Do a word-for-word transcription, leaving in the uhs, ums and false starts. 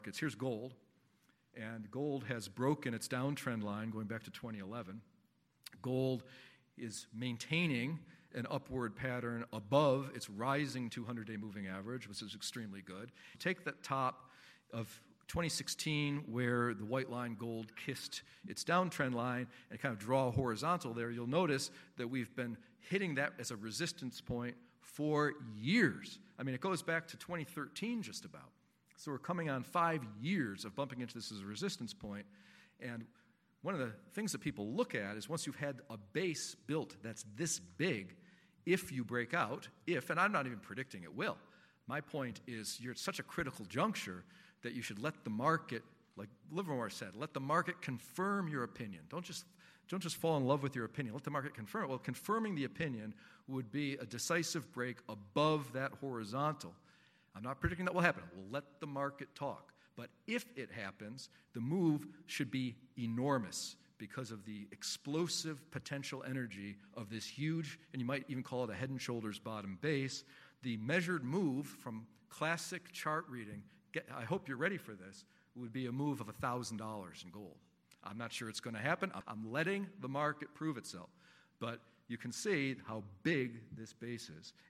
markets. Here's gold, and gold has broken its downtrend line going back to twenty eleven. Gold is maintaining an upward pattern above its rising two hundred day moving average, which is extremely good. Take that top of twenty sixteen, where the white line gold kissed its downtrend line, and kind of draw a horizontal there, you'll notice that we've been hitting that as a resistance point for years. I mean, it goes back to twenty thirteen just about. So we're coming on five years of bumping into this as a resistance point, and one of the things that people look at is once you've had a base built that's this big, if you break out, if, and I'm not even predicting it will, my point is you're at such a critical juncture that you should let the market, like Livermore said, let the market confirm your opinion. Don't just, don't just fall in love with your opinion. Let the market confirm it. Well, confirming the opinion would be a decisive break above that horizontal. I'm not predicting that will happen. We'll let the market talk. But if it happens, the move should be enormous because of the explosive potential energy of this huge, and you might even call it a head and shoulders bottom base. The measured move from classic chart reading, get, I hope you're ready for this, would be a move of one thousand dollars in gold. I'm not sure it's going to happen. I'm letting the market prove itself. But you can see how big this base is.